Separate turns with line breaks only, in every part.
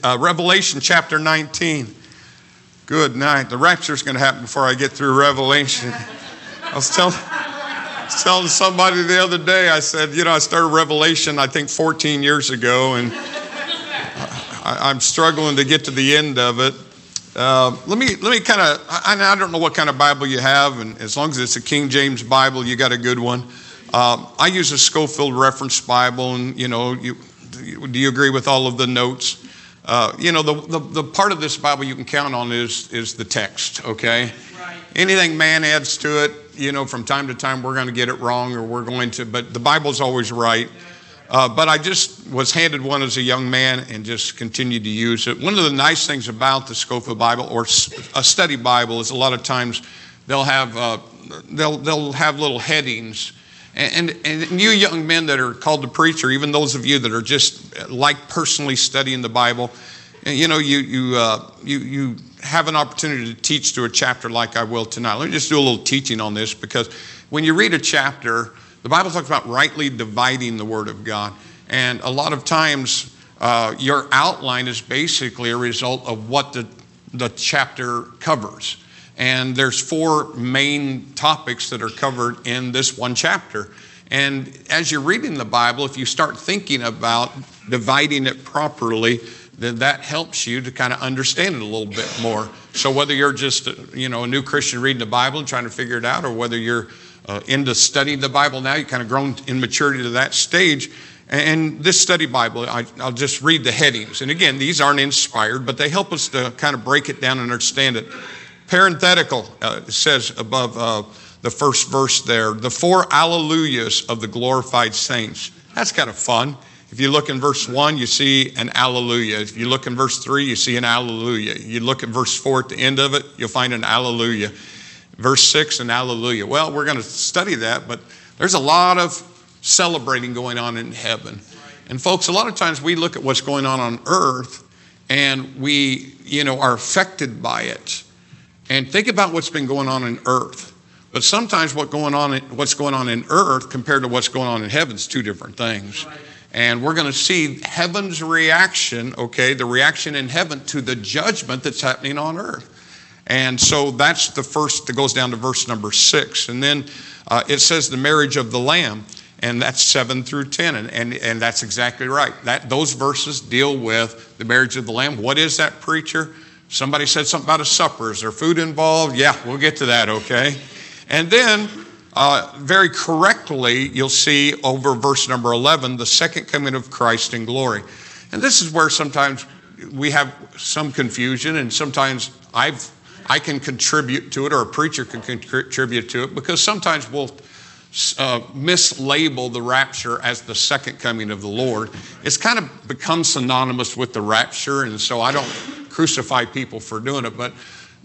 Revelation chapter 19. Good night. The rapture's going to happen before I get through Revelation. I was telling somebody the other day, I said, I started Revelation, I think 14 years ago, and I'm struggling to get to the end of it. Let me kind of, I don't know what kind of Bible you have, and as long as it's a King James Bible, you got a good one. I use a Scofield Reference Bible, and, do you agree with all of the notes? The part of this Bible you can count on is the text, okay? Right. Anything man adds to it, from time to time we're going to get it wrong but the Bible's always right. But I just was handed one as a young man and just continued to use it. One of the nice things about the Scofield Bible or a study Bible is a lot of times they'll have little headings. And you young men that are called to preach, or even those of you that are just like personally studying the Bible, you have an opportunity to teach through a chapter like I will tonight. Let me just do a little teaching on this, because when you read a chapter, the Bible talks about rightly dividing the Word of God. And a lot of times your outline is basically a result of what the chapter covers. And there's 4 main topics that are covered in this one chapter. And as you're reading the Bible, if you start thinking about dividing it properly, then that helps you to kind of understand it a little bit more. So whether you're just a new Christian reading the Bible and trying to figure it out, or whether you're into studying the Bible now, you've kind of grown in maturity to that stage. And this study Bible, I'll just read the headings. And again, these aren't inspired, but they help us to kind of break it down and understand it. Parenthetical, it says above the first verse there, the 4 alleluias of the glorified saints. That's kind of fun. If you look in verse 1, you see an alleluia. If you look in verse 3, you see an alleluia. You look at verse 4 at the end of it, you'll find an alleluia. Verse 6, an alleluia. Well, we're going to study that, but there's a lot of celebrating going on in heaven. And folks, a lot of times we look at what's going on earth, and we, are affected by it. And think about what's been going on in earth. But sometimes what's going on in earth compared to what's going on in heaven is 2 different things. And we're going to see heaven's reaction, the reaction in heaven to the judgment that's happening on earth. And so that's the first that goes down to verse number 6. And then it says the marriage of the Lamb, and that's 7 through 10. And that's exactly right. Those verses deal with the marriage of the Lamb. What is that, preacher? Somebody said something about a supper. Is there food involved? Yeah, we'll get to that, okay? And then, very correctly, you'll see over verse number 11, the second coming of Christ in glory. And this is where sometimes we have some confusion, and sometimes I can contribute to it, or a preacher can contribute to it, because sometimes we'll mislabel the rapture as the second coming of the Lord. It's kind of become synonymous with the rapture, and so I don't crucify people for doing it, but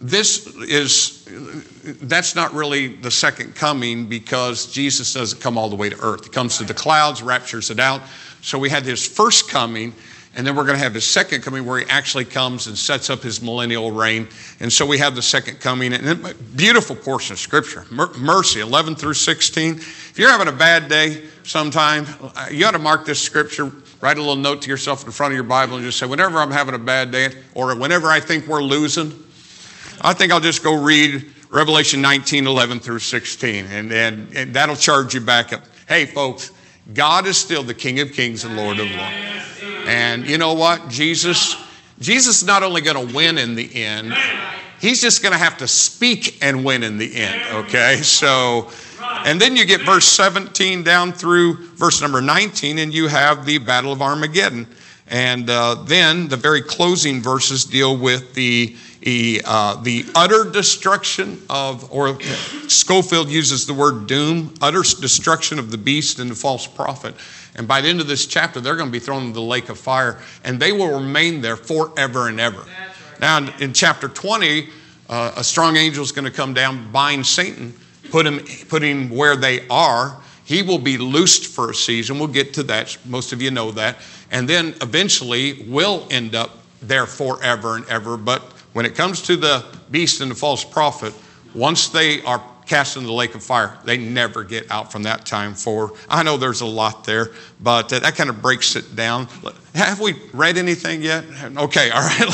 that's not really the second coming, because Jesus doesn't come all the way to earth. He comes to the clouds, raptures it out. So we had his first coming, and then we're going to have his second coming where he actually comes and sets up his millennial reign. And so we have the second coming. And a beautiful portion of Scripture, mercy, 11 through 16. If you're having a bad day sometime, you ought to mark this Scripture, write a little note to yourself in front of your Bible, and just say, whenever I'm having a bad day, or whenever I think we're losing, I think I'll just go read Revelation 19, 11 through 16, and that'll charge you back up. Hey, folks, God is still the King of Kings and Lord of Lords. And you know what? Jesus is not only going to win in the end, he's just going to have to speak and win in the end, okay? So, and then you get verse 17 down through verse number 19, and you have the Battle of Armageddon. And then the very closing verses deal with the utter destruction of, or Scofield uses the word doom, utter destruction of the beast and the false prophet. And by the end of this chapter, they're going to be thrown into the lake of fire, and they will remain there forever and ever. Now, in chapter 20, a strong angel is going to come down, bind Satan, put him where they are. He will be loosed for a season. We'll get to that. Most of you know that. And then eventually will end up there forever and ever. But when it comes to the beast and the false prophet, once they are cast into the lake of fire. They never get out from that time forward. I know there's a lot there, but that kind of breaks it down. Have we read anything yet? Okay, all right,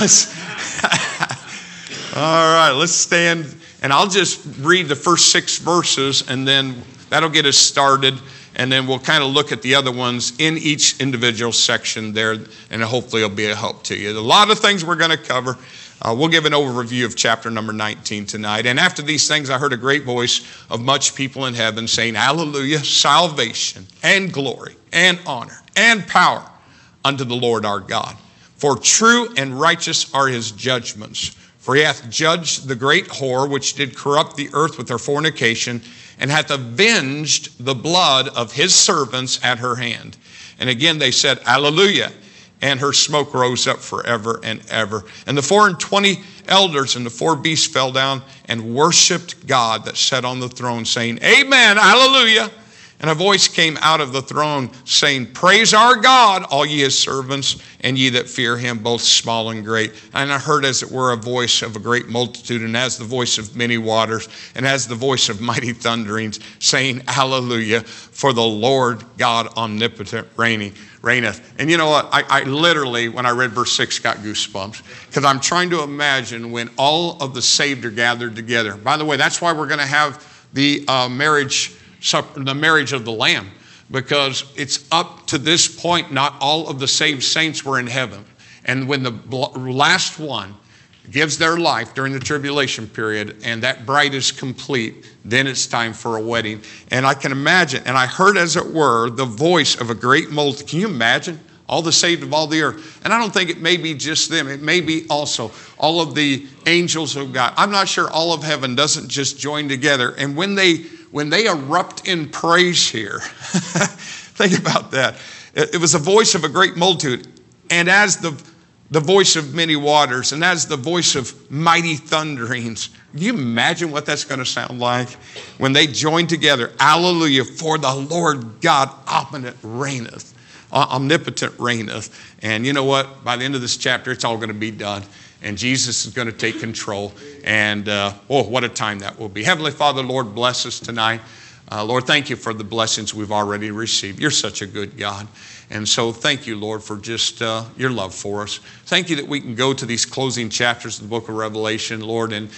let's stand, and I'll just read the first 6 verses, and then that'll get us started, and then we'll kind of look at the other ones in each individual section there, and hopefully it'll be a help to you. A lot of things we're going to cover. We'll give an overview of chapter number 19 tonight. And after these things, I heard a great voice of much people in heaven saying, Hallelujah, salvation and glory and honor and power unto the Lord our God. For true and righteous are his judgments. For he hath judged the great whore, which did corrupt the earth with her fornication, and hath avenged the blood of his servants at her hand. And again they said, Hallelujah. And her smoke rose up forever and ever. And the 24 elders and the 4 beasts fell down and worshiped God that sat on the throne, saying, Amen, hallelujah. And a voice came out of the throne, saying, Praise our God, all ye his servants, and ye that fear him, both small and great. And I heard as it were a voice of a great multitude, and as the voice of many waters, and as the voice of mighty thunderings, saying, Hallelujah, for the Lord God omnipotent reigneth. And you know what? I literally, when I read verse 6, got goosebumps, because I'm trying to imagine when all of the saved are gathered together. By the way, that's why we're going to have the marriage of the Lamb, because it's up to this point, not all of the saved saints were in heaven. And when the last one gives their life during the tribulation period and that bride is complete, then it's time for a wedding. And I can imagine, and I heard as it were the voice of a great multitude. Can you imagine? All the saved of all the earth. And I don't think it may be just them. It may be also all of the angels of God. I'm not sure all of heaven doesn't just join together. And when they erupt in praise here, think about that. It was the voice of a great multitude, and as the voice of many waters, and as the voice of mighty thunderings. Can you imagine what that's going to sound like when they join together? Hallelujah, for the Lord God omnipotent reigneth. And you know what? By the end of this chapter, it's all going to be done. And Jesus is going to take control. And what a time that will be. Heavenly Father, Lord, bless us tonight. Lord, thank you for the blessings we've already received. You're such a good God. And so thank you, Lord, for just your love for us. Thank you that we can go to these closing chapters of the book of Revelation, Lord. And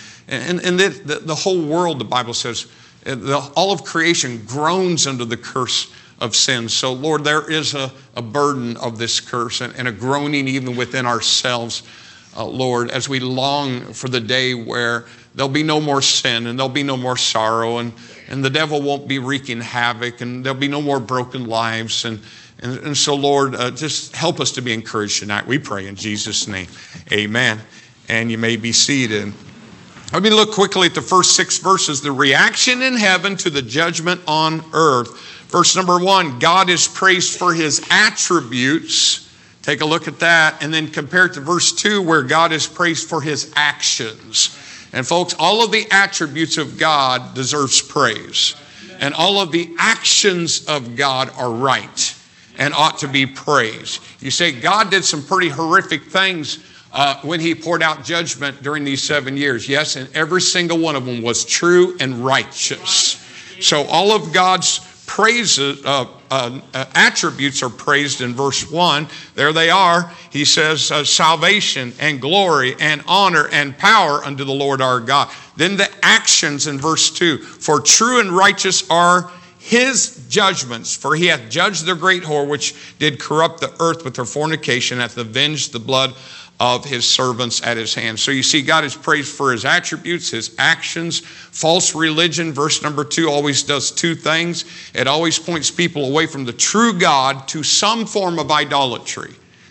the whole world, the Bible says, all of creation groans under the curse of sin. So, Lord, there is a burden of this curse and a groaning even within ourselves, Lord, as we long for the day where there'll be no more sin and there'll be no more sorrow and the devil won't be wreaking havoc and there'll be no more broken lives. And so, Lord, just help us to be encouraged tonight. We pray in Jesus' name. Amen. And you may be seated. Let me look quickly at the first 6 verses. The reaction in heaven to the judgment on earth. Verse number 1, God is praised for his attributes. Take a look at that. And then compare it to verse 2, where God is praised for his actions. And folks, all of the attributes of God deserves praise. And all of the actions of God are right and ought to be praised. You say God did some pretty horrific things when he poured out judgment during these 7 years. Yes, and every single one of them was true and righteous. So all of God's praises, attributes are praised in verse 1. There they are. He says salvation and glory and honor and power unto the Lord our God. Then the actions in verse 2. For true and righteous are his judgments, for he hath judged the great whore, which did corrupt the earth with her fornication, hath avenged the blood of his servants at his hand. So you see, God is praised for his attributes, his actions. False religion, verse number 2, always does 2 things. It always points people away from the true God to some form of idolatry.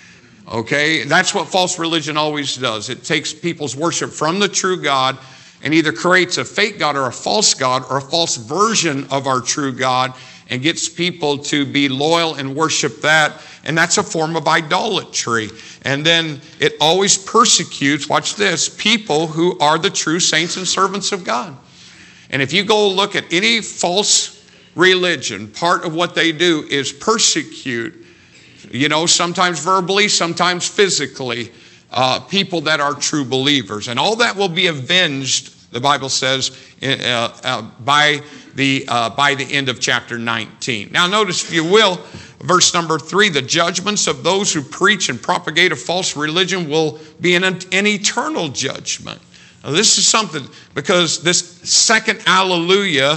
Okay, that's what false religion always does. It takes people's worship from the true God and either creates a fake God or a false version of our true God and gets people to be loyal and worship that. And that's a form of idolatry. And then it always persecutes, watch this, people who are the true saints and servants of God. And if you go look at any false religion, part of what they do is persecute, sometimes verbally, sometimes physically, people that are true believers. And all that will be avenged the Bible says, by the end of chapter 19. Now notice, if you will, verse number 3, the judgments of those who preach and propagate a false religion will be an eternal judgment. Now, this is something, because this second alleluia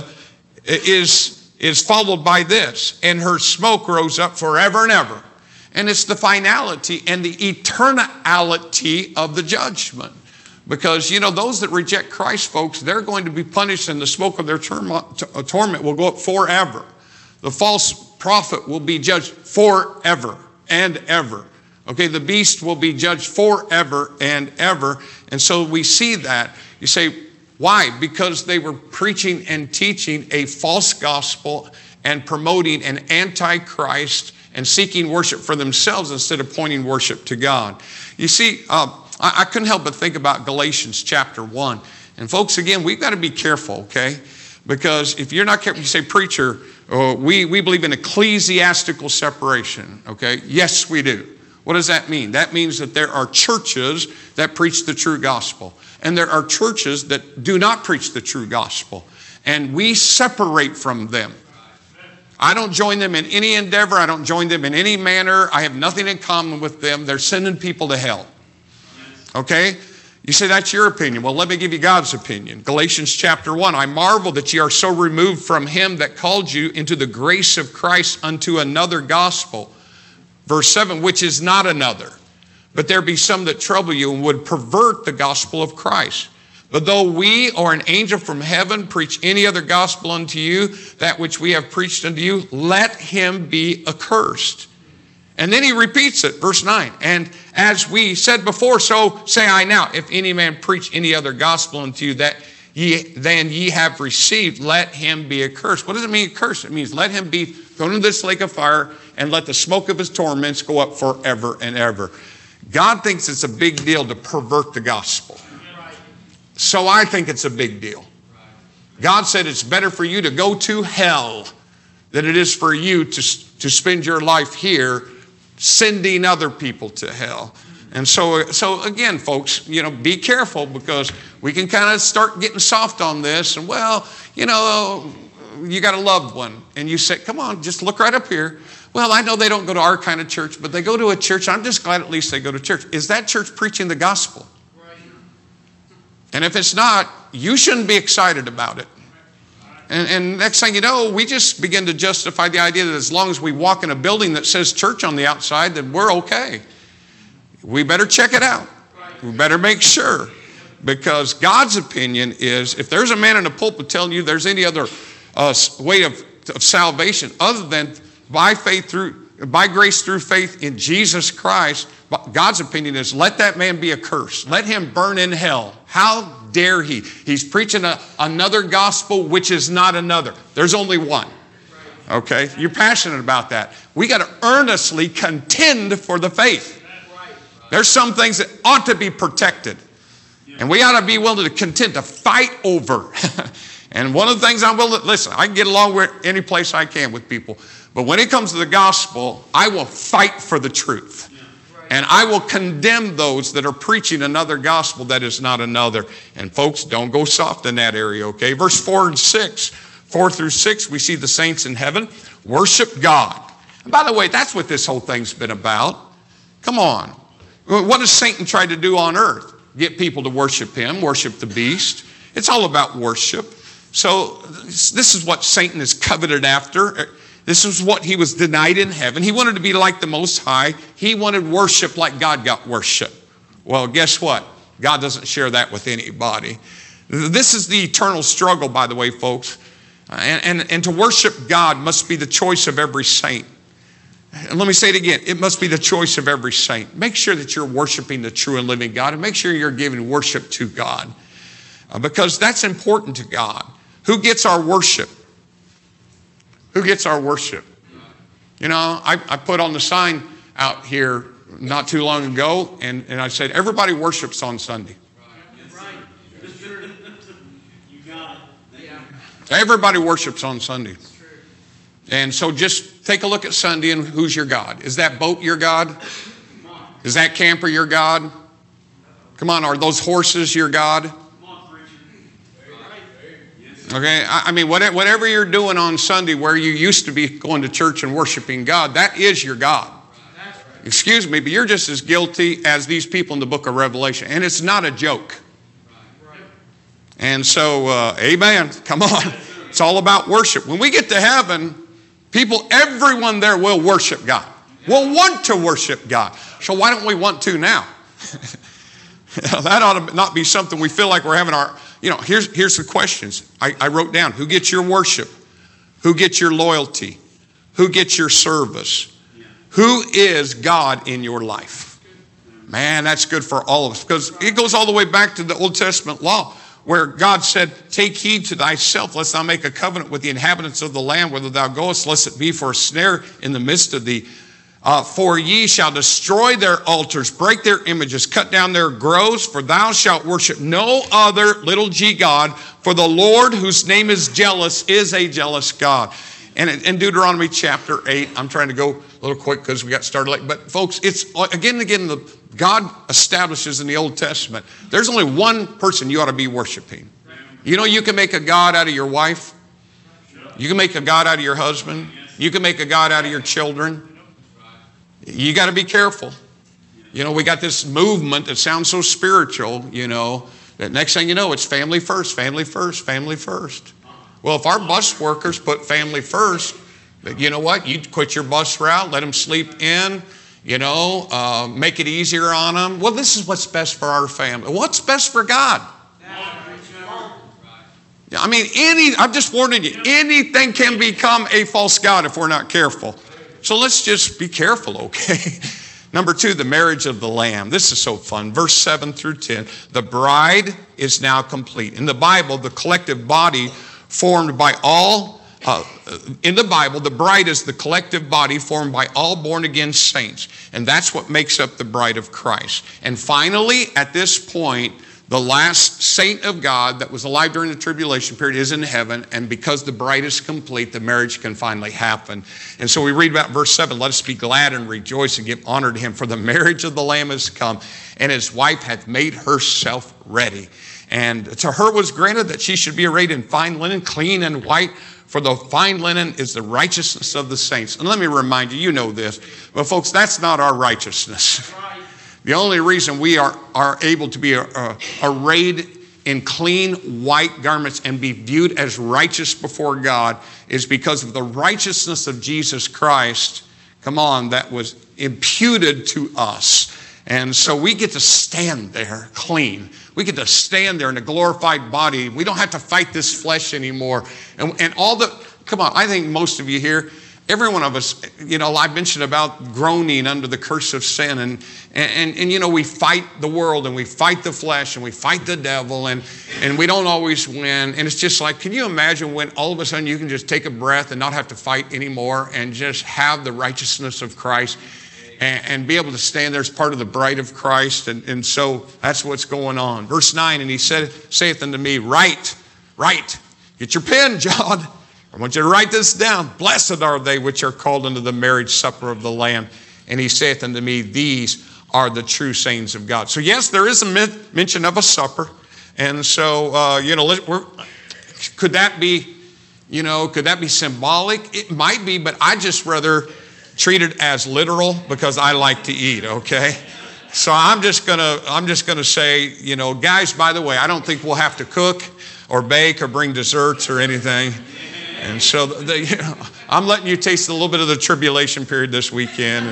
is followed by this, and her smoke rose up forever and ever. And it's the finality and the eternality of the judgment. Because, those that reject Christ, folks, they're going to be punished, and the smoke of their torment will go up forever. The false prophet will be judged forever and ever. Okay, the beast will be judged forever and ever. And so we see that. You say, why? Because they were preaching and teaching a false gospel and promoting an antichrist and seeking worship for themselves instead of pointing worship to God. You see, I couldn't help but think about Galatians chapter 1. And folks, again, we've got to be careful, okay? Because if you're not careful, you say, preacher, we believe in ecclesiastical separation, okay? Yes, we do. What does that mean? That means that there are churches that preach the true gospel. And there are churches that do not preach the true gospel. And we separate from them. I don't join them in any endeavor. I don't join them in any manner. I have nothing in common with them. They're sending people to hell. Okay? You say that's your opinion. Well, let me give you God's opinion. Galatians chapter 1, I marvel that ye are so removed from him that called you into the grace of Christ unto another gospel. Verse 7, which is not another. But there be some that trouble you and would pervert the gospel of Christ. But though we or an angel from heaven preach any other gospel unto you, that which we have preached unto you, let him be accursed. And then he repeats it, verse 9. And as we said before, so say I now, if any man preach any other gospel unto you that ye have received, let him be accursed. What does it mean accursed? It means let him be thrown into this lake of fire and let the smoke of his torments go up forever and ever. God thinks it's a big deal to pervert the gospel. So I think it's a big deal. God said it's better for you to go to hell than it is for you to spend your life here sending other people to hell. And so again, folks, be careful, because we can kind of start getting soft on this. And you got a loved one and you say, come on, just look right up here. Well, I know they don't go to our kind of church, but they go to a church. I'm just glad at least they go to church. Is that church preaching the gospel? Right. And if it's not, you shouldn't be excited about it. And next thing you know, we just begin to justify the idea that as long as we walk in a building that says church on the outside, then we're okay. We better check it out. We better make sure. Because God's opinion is, if there's a man in the pulpit telling you there's any other way of salvation other than by grace through faith in Jesus Christ, God's opinion is, let that man be accursed. Let him burn in hell. How dare he? He's preaching another gospel which is not another. There's only one. Okay? You're passionate about that. We got to earnestly contend for the faith. There's some things that ought to be protected. And we ought to be willing to contend to fight over. And one of the things I'm willing to, listen, I can get along with any place I can with people. But when it comes to the gospel, I will fight for the truth. And I will condemn those that are preaching another gospel that is not another. And folks, don't go soft in that area, okay? Verse 4 and 6, 4 through 6, we see the saints in heaven worship God. And by the way, that's what this whole thing's been about. Come on. What does Satan try to do on earth? Get people to worship him, worship the beast. It's all about worship. So this is what Satan is coveted after. This is what he was denied in heaven. He wanted to be like the Most High. He wanted worship like God got worship. Well, guess what? God doesn't share that with anybody. This is the eternal struggle, by the way, folks. And to worship God must be the choice of every saint. And let me say it again. It must be the choice of every saint. Make sure that you're worshiping the true and living God, and make sure you're giving worship to God. Because that's important to God. Who gets our worship? Who gets our worship? I put on the sign out here not too long ago, and I said, everybody worships on Sunday. Everybody worships on Sunday. And so just take a look at Sunday and who's your God? Is that boat your God? Is that camper your God? Come on, are those horses your God? Okay, I mean, whatever you're doing on Sunday where you used to be going to church and worshiping God, that is your God. Excuse me, but you're just as guilty as these people in the book of Revelation. And it's not a joke. And so, amen. Come on. It's all about worship. When we get to heaven, everyone there will worship God. Will want to worship God. So why don't we want to now? That ought to not be something we feel like we're having our, here's the questions. I wrote down, who gets your worship? Who gets your loyalty? Who gets your service? Who is God in your life? Man, that's good for all of us, because it goes all the way back to the Old Testament law, where God said, take heed to thyself, lest thou make a covenant with the inhabitants of the land, whither thou goest, lest it be for a snare in the midst of thee. For ye shall destroy their altars, break their images, cut down their groves, for thou shalt worship no other, little g God, for the Lord, whose name is jealous, is a jealous God. And in Deuteronomy chapter 8, I'm trying to go a little quick because we got started late. But folks, it's again and again, God establishes in the Old Testament, there's only one person you ought to be worshiping. You can make a God out of your wife. You can make a God out of your husband. You can make a God out of your children. You got to be careful. We got this movement that sounds so spiritual, that next thing you know, it's family first, family first, family first. Well, if our bus workers put family first, you know what? You quit your bus route, let them sleep in, make it easier on them. Well, this is what's best for our family. What's best for God? I mean, I'm just warning you, anything can become a false god if we're not careful. So let's just be careful, okay? Number 2, the marriage of the Lamb. This is so fun. Verse 7 through 10. The bride is now complete. In the Bible, the collective body formed by all, in the Bible, the bride is the collective body formed by all born-again saints. And that's what makes up the bride of Christ. And finally, at this point, the last saint of God that was alive during the tribulation period is in heaven, and because the bride is complete, the marriage can finally happen. And so we read about verse 7, let us be glad and rejoice and give honor to him, for the marriage of the Lamb is come, and his wife hath made herself ready. And to her was granted that she should be arrayed in fine linen, clean and white, for the fine linen is the righteousness of the saints. And let me remind you, you know this, but folks, that's not our righteousness. The only reason we are able to be arrayed in clean white garments and be viewed as righteous before God is because of the righteousness of Jesus Christ, that was imputed to us. And so we get to stand there clean. We get to stand there in a glorified body. We don't have to fight this flesh anymore. And I think most of you here, every one of us, I mentioned about groaning under the curse of sin. And we fight the world and we fight the flesh and we fight the devil and we don't always win. And it's just like, can you imagine when all of a sudden you can just take a breath and not have to fight anymore and just have the righteousness of Christ and be able to stand there as part of the bride of Christ. And so that's what's going on. Verse 9, and he saith unto me, write, get your pen, John. I want you to write this down. Blessed are they which are called unto the marriage supper of the Lamb. And he saith unto me, these are the true saints of God. So yes, there is a mention of a supper. And so, could that be symbolic? It might be, but I just rather treat it as literal because I like to eat, okay? So I'm just gonna say, guys, by the way, I don't think we'll have to cook or bake or bring desserts or anything. And so I'm letting you taste a little bit of the tribulation period this weekend.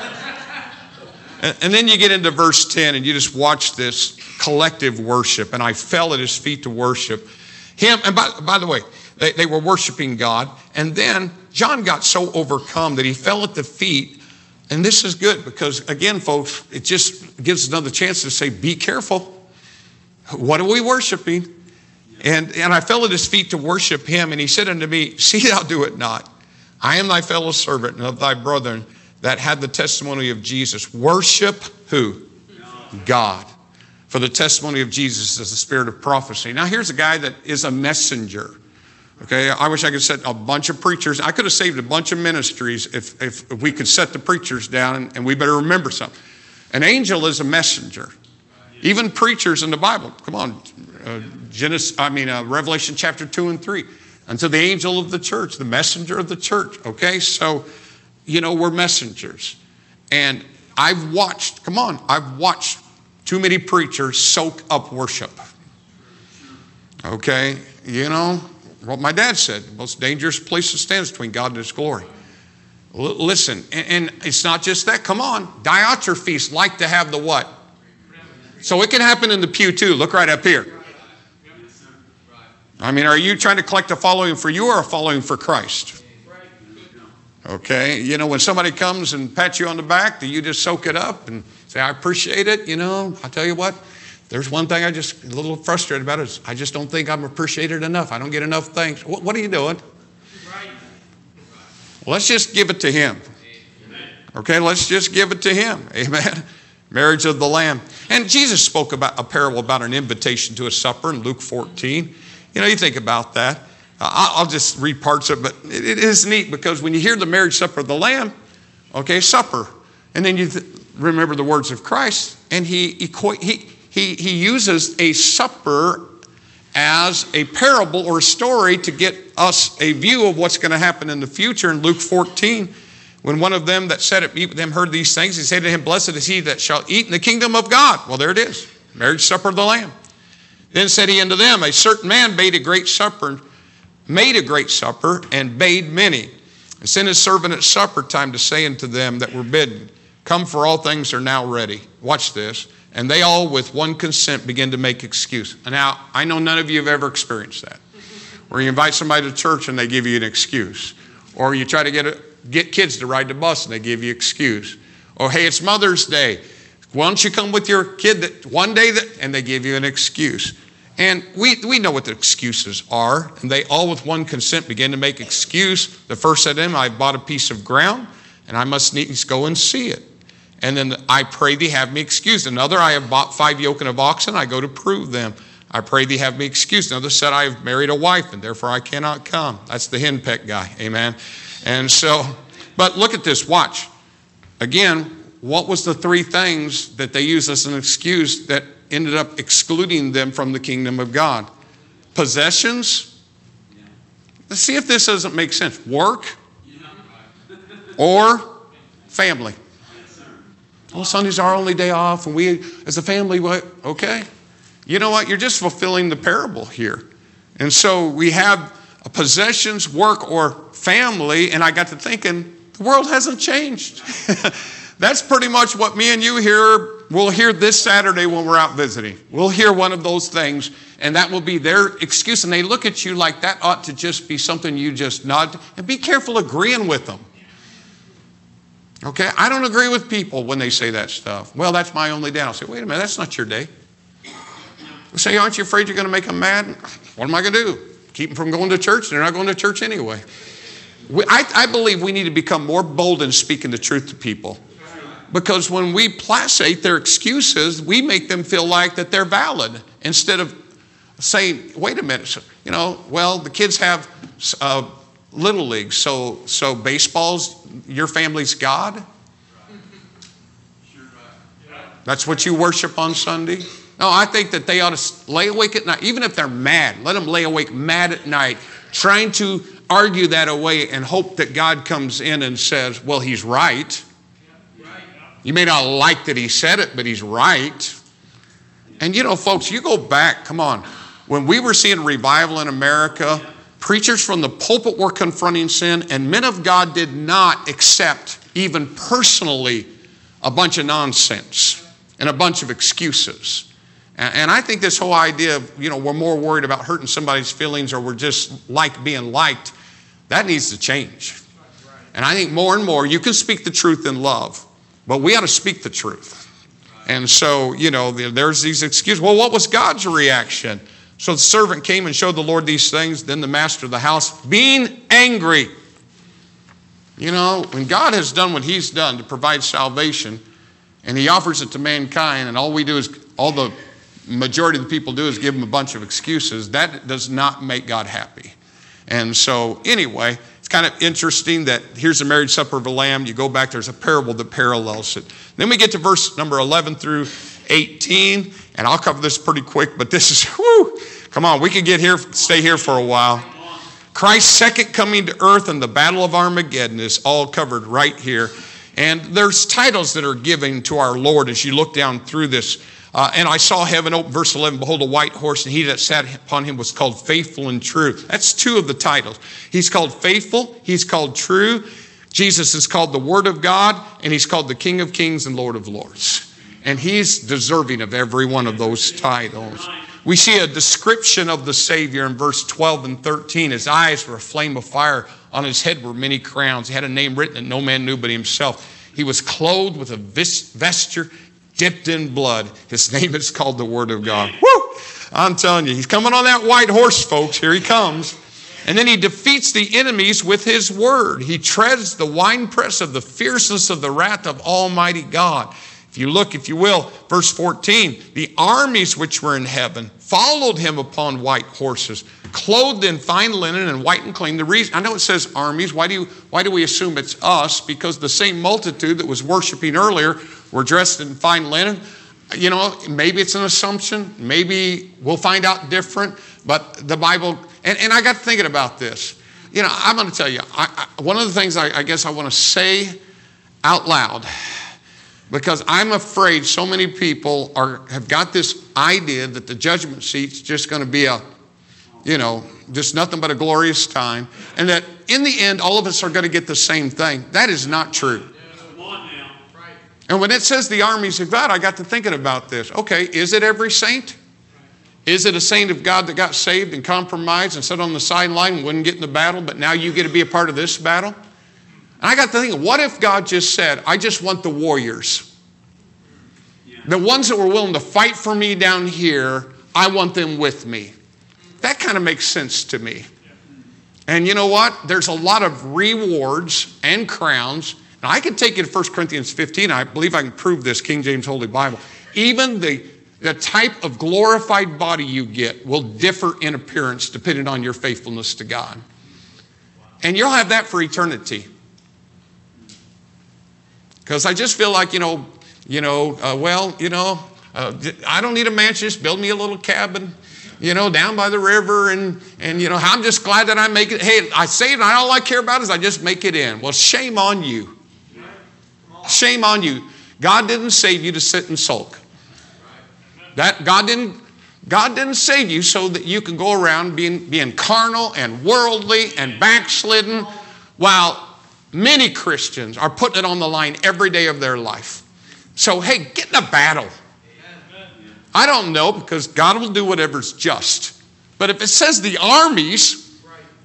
And then you get into verse 10 and you just watch this collective worship. And I fell at his feet to worship him. And by the way, they were worshiping God. And then John got so overcome that he fell at the feet. And this is good because, again, folks, it just gives another chance to say, be careful. What are we worshiping? And I fell at his feet to worship him. And he said unto me, see thou do it not. I am thy fellow servant and of thy brethren that had the testimony of Jesus. Worship who? God. For the testimony of Jesus is the spirit of prophecy. Now here's a guy that is a messenger. Okay, I wish I could set a bunch of preachers. I could have saved a bunch of ministries if we could set the preachers down, and we better remember something. An angel is a messenger. Even preachers in the Bible. Come on. Revelation chapter 2 and 3. Unto the angel of the church, the messenger of the church. Okay, so, we're messengers. And I've watched too many preachers soak up worship. Okay, what my dad said, the most dangerous place to stand is between God and His glory. Listen, and it's not just that. Come on, Diotrephes like to have the what? So it can happen in the pew too. Look right up here. Are you trying to collect a following for you or a following for Christ? Okay, when somebody comes and pats you on the back, do you just soak it up and say, I appreciate it? I'll tell you what, there's one thing I just a little frustrated about is I just don't think I'm appreciated enough. I don't get enough thanks. What are you doing? Let's just give it to Him. Okay, let's just give it to Him. Amen. Marriage of the Lamb. And Jesus spoke about a parable about an invitation to a supper in Luke 14. You think about that. I'll just read parts of it, but it is neat because when you hear the marriage supper of the Lamb, okay, supper, and then you remember the words of Christ, and he uses a supper as a parable or a story to get us a view of what's going to happen in the future. In Luke 14, when one of them that sat at meat with them heard these things, he said to him, Blessed is he that shall eat in the kingdom of God. Well, there it is, marriage supper of the Lamb. Then said he unto them, A certain man made a great supper, and bade many, and sent his servant at supper time to say unto them that were bidden, Come, for all things are now ready. Watch this. And they all with one consent begin to make excuse. And now, I know none of you have ever experienced that, where you invite somebody to church and they give you an excuse. Or you try to get kids to ride the bus and they give you an excuse. Or, hey, it's Mother's Day. Why don't you come with your kid and they give you an excuse. And we know what the excuses are. And they all with one consent begin to make excuse. The first said to him, I bought a piece of ground and I must needs go and see it. And then I pray thee have me excused. Another, I have bought 5 yoke of oxen, I go to prove them. I pray thee have me excused. Another said, I have married a wife, and therefore I cannot come. That's the henpeck guy, amen. And so, but look at this, watch. Again, what was the 3 things that they used as an excuse that ended up excluding them from the kingdom of God? Possessions. Let's see if this doesn't make sense. Work or family. Well, Sunday's our only day off, and we, as a family, okay. You know what? You're just fulfilling the parable here. And so we have possessions, work, or family, and I got to thinking, the world hasn't changed. That's pretty much what me and you we'll hear this Saturday when we're out visiting. We'll hear one of those things, and that will be their excuse. And they look at you like that ought to just be something you just nod. And be careful agreeing with them. Okay, I don't agree with people when they say that stuff. Well, that's my only day. I'll say, wait a minute, that's not your day. They say, aren't you afraid you're going to make them mad? What am I going to do? Keep them from going to church? They're not going to church anyway. I believe we need to become more bold in speaking the truth to people. Because when we placate their excuses, we make them feel like that they're valid. Instead of saying, wait a minute, well, the kids have Little League, so baseball's your family's God? That's what you worship on Sunday? No, I think that they ought to lay awake at night, even if they're mad. Let them lay awake mad at night, trying to argue that away and hope that God comes in and says, well, He's right. You may not like that He said it, but He's right. And folks, you go back, come on. When we were seeing revival in America, preachers from the pulpit were confronting sin, and men of God did not accept, even personally, a bunch of nonsense and a bunch of excuses. And I think this whole idea of, we're more worried about hurting somebody's feelings or we're just like being liked, that needs to change. And I think more and more, you can speak the truth in love, but we ought to speak the truth. And so, there's these excuses. Well, what was God's reaction? So the servant came and showed the Lord these things. Then the master of the house, being angry. When God has done what He's done to provide salvation, and He offers it to mankind, and all the majority of the people do is give Him a bunch of excuses, that does not make God happy. And so anyway, it's kind of interesting that here's the marriage supper of a lamb. You go back, there's a parable that parallels it. Then we get to verse number 11 through 18. And I'll cover this pretty quick, but this is, whoo, come on, we could stay here for a while. Christ's second coming to earth and the battle of Armageddon is all covered right here. And there's titles that are given to our Lord as you look down through this. And I saw heaven open, verse 11, behold, a white horse, and he that sat upon him was called Faithful and True. That's two of the titles. He's called Faithful, he's called True. Jesus is called the Word of God, and he's called the King of Kings and Lord of Lords. And he's deserving of every one of those titles. We see a description of the Savior in verse 12 and 13. His eyes were a flame of fire. On his head were many crowns. He had a name written that no man knew but himself. He was clothed with a vesture dipped in blood. His name is called the Word of God. Woo! I'm telling you, he's coming on that white horse, folks. Here he comes. And then he defeats the enemies with his word. He treads the winepress of the fierceness of the wrath of Almighty God. If you look, if you will, verse 14, the armies which were in heaven followed him upon white horses, clothed in fine linen and white and clean. The reason, I know it says armies. Why do we assume it's us? Because the same multitude that was worshiping earlier were dressed in fine linen. You know, maybe it's an assumption. Maybe we'll find out different. But the Bible, and I got thinking about this. You know, I'm going to tell you, one of the things I guess I want to say out loud, because I'm afraid so many people have got this idea that the judgment seat's just going to be just nothing but a glorious time. And that in the end, all of us are going to get the same thing. That is not true. And when it says the armies of God, I got to thinking about this. Okay, is it every saint? Is it a saint of God that got saved and compromised and sat on the sideline and wouldn't get in the battle, but now you get to be a part of this battle? And I got to thinking, what if God just said, I just want the warriors. The ones that were willing to fight for me down here, I want them with me. That kind of makes sense to me. And you know what? There's a lot of rewards and crowns. Now, I can take you to 1 Corinthians 15. I believe I can prove this, King James Holy Bible. Even the type of glorified body you get will differ in appearance depending on your faithfulness to God. And you'll have that for eternity. Because I just feel like, I don't need a mansion, just build me a little cabin, down by the river. And I'm just glad that I make it. Hey, I saved and all I care about is I just make it in. Well, shame on you. Shame on you. God didn't save you to sit and sulk. God didn't save you so that you can go around being carnal and worldly and backslidden, while many Christians are putting it on the line every day of their life. So, hey, get in a battle. I don't know, because God will do whatever's just. But if it says the armies,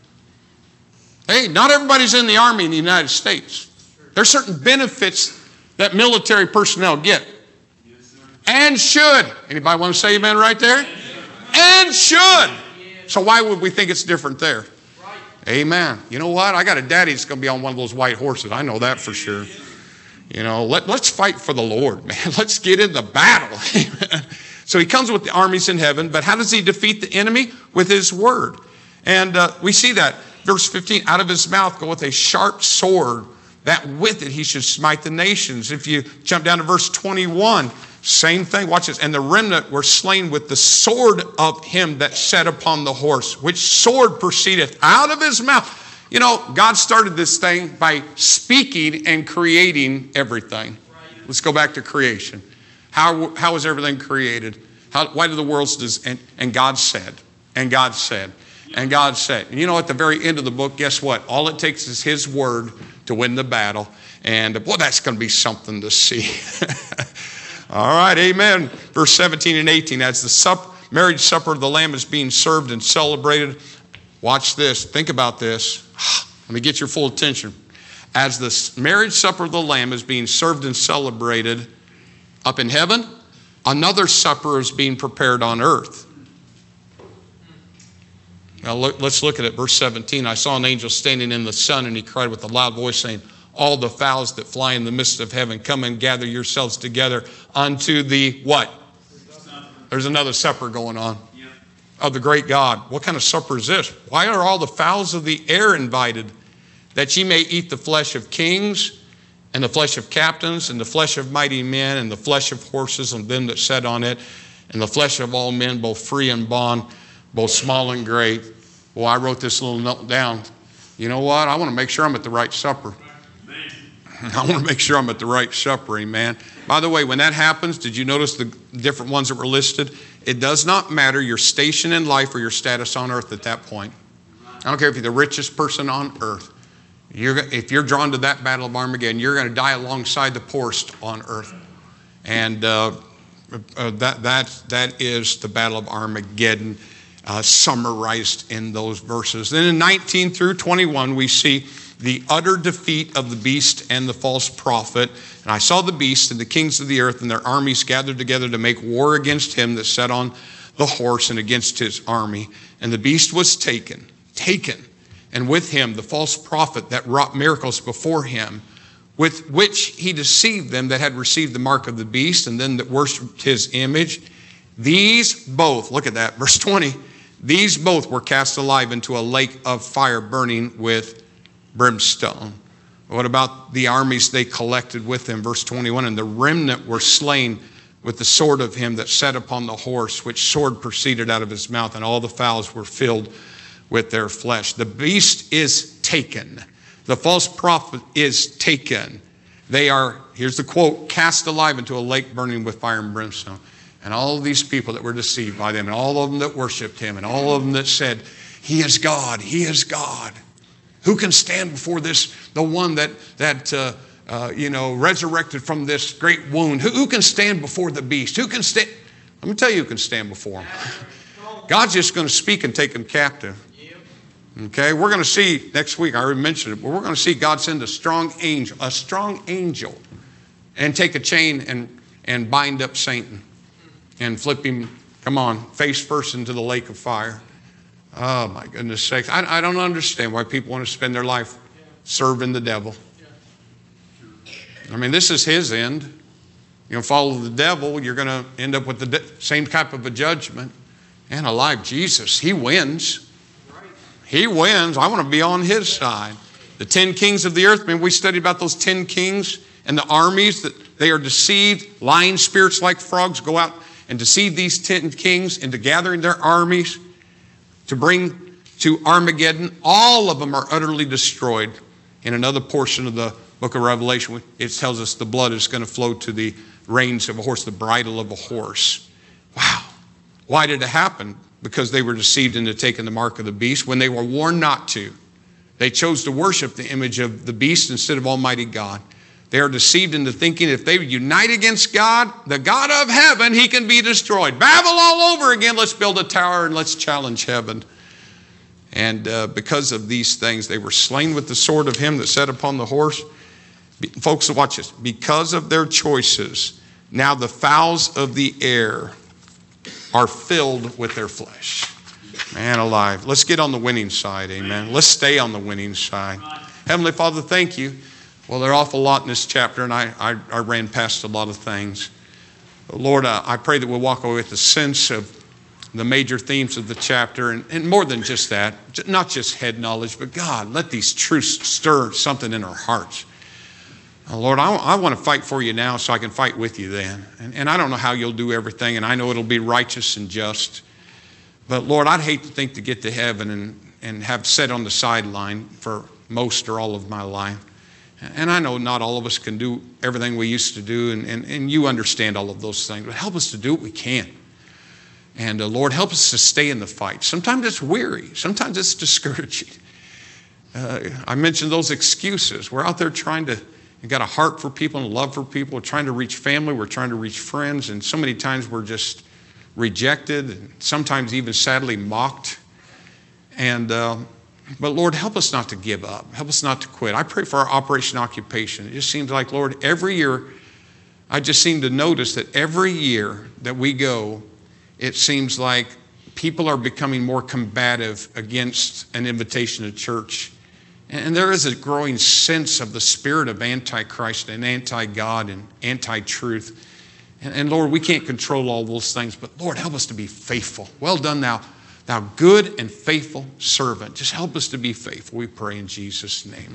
hey, not everybody's in the army in the United States. There's certain benefits that military personnel get. And should. Anybody want to say amen right there? And should. So why would we think it's different there? Amen. You know what? I got a daddy that's going to be on one of those white horses. I know that for sure. Let's fight for the Lord, man. Let's get in the battle. So he comes with the armies in heaven, but how does he defeat the enemy? With his word. And we see that. Verse 15, out of his mouth goeth a sharp sword, that with it he should smite the nations. If you jump down to verse 21, same thing. Watch this. And the remnant were slain with the sword of him that sat upon the horse, which sword proceedeth out of his mouth. God started this thing by speaking and creating everything. Let's go back to creation. How was everything created? Why did the worlds and God said, and God said, and God said. And at the very end of the book, guess what? All it takes is his word to win the battle. And boy, that's going to be something to see. All right, amen. Verse 17 and 18, as the marriage supper of the Lamb is being served and celebrated. Watch this. Think about this. Let me get your full attention. As the marriage supper of the Lamb is being served and celebrated up in heaven, another supper is being prepared on earth. Now let's look at it. Verse 17, I saw an angel standing in the sun, and he cried with a loud voice, saying, all the fowls that fly in the midst of heaven, come and gather yourselves together unto the what? There's another supper going on of the great God. What kind of supper is this? Why are all the fowls of the air invited? That ye may eat the flesh of kings and the flesh of captains, and the flesh of mighty men, and the flesh of horses and them that sat on it, and the flesh of all men, both free and bond, both small and great. Well, I wrote this little note down. You know what? I want to make sure I'm at the right supper. I want to make sure I'm at the right supper, amen. By the way, when that happens, did you notice the different ones that were listed? It does not matter your station in life or your status on earth at that point. I don't care if you're the richest person on earth. If you're drawn to that battle of Armageddon, you're going to die alongside the poorest on earth. And that is the battle of Armageddon summarized in those verses. Then in 19 through 21, we see the utter defeat of the beast and the false prophet. And I saw the beast and the kings of the earth and their armies gathered together to make war against him that sat on the horse and against his army. And the beast was taken, and with him the false prophet that wrought miracles before him, with which he deceived them that had received the mark of the beast and them that worshipped his image. These both, look at that, verse 20, these both were cast alive into a lake of fire burning with brimstone. What about the armies they collected with them? Verse 21, and the remnant were slain with the sword of him that sat upon the horse, which sword proceeded out of his mouth, and all the fowls were filled with their flesh. The beast is taken. The false prophet is taken. They are, here's the quote, cast alive into a lake burning with fire and brimstone. And all of these people that were deceived by them, and all of them that worshiped him, and all of them that said, he is God, he is God. Who can stand before this, the one that resurrected from this great wound? Who can stand before the beast? Who can stand? Let me tell you who can stand before him. God's just going to speak and take them captive. Okay, we're going to see next week, I already mentioned it, but we're going to see God send a strong angel, and take a chain and bind up Satan and flip him, come on, face first into the lake of fire. Oh, my goodness sakes. I don't understand why people want to spend their life serving the devil. I mean, this is his end. You know, follow the devil, you're going to end up with the same type of a judgment. And alive, Jesus, he wins. He wins. I want to be on his side. The 10 kings of the earth, I mean, we studied about those 10 kings and the armies that they are deceived. Lying spirits like frogs go out and deceive these 10 kings into gathering their armies to bring to Armageddon. All of them are utterly destroyed. In another portion of the book of Revelation, it tells us the blood is going to flow to the reins of a horse, the bridle of a horse. Wow. Why did it happen? Because they were deceived into taking the mark of the beast when they were warned not to. They chose to worship the image of the beast instead of Almighty God. They are deceived into thinking if they unite against God, the God of heaven, he can be destroyed. Babel all over again. Let's build a tower and let's challenge heaven. And because of these things, they were slain with the sword of him that sat upon the horse. Folks, watch this. Because of their choices, now the fowls of the air are filled with their flesh. Man alive. Let's get on the winning side, amen. Let's stay on the winning side. Heavenly Father, thank you. Well, there are an awful lot in this chapter, and I ran past a lot of things. But Lord, I pray that we'll walk away with a sense of the major themes of the chapter, and more than just that, not just head knowledge, but God, let these truths stir something in our hearts. Lord, I want to fight for you now so I can fight with you then. And I don't know how you'll do everything, and I know it'll be righteous and just. But Lord, I'd hate to think to get to heaven and have sat on the sideline for most or all of my life. And I know not all of us can do everything we used to do, and you understand all of those things. But help us to do what we can. And Lord, help us to stay in the fight. Sometimes it's weary. Sometimes it's discouraging. I mentioned those excuses. We're out there trying to, we've got a heart for people and a love for people. We're trying to reach family. We're trying to reach friends. And so many times we're just rejected and sometimes even sadly mocked. But Lord, help us not to give up. Help us not to quit. I pray for our Operation Occupation. It just seems like, Lord, every year, I just seem to notice that every year that we go, it seems like people are becoming more combative against an invitation to church. And there is a growing sense of the spirit of Antichrist and anti-God and anti-truth. And Lord, we can't control all those things, but Lord, help us to be faithful. Well done, thou good and faithful servant. Just help us to be faithful. We pray in Jesus' name.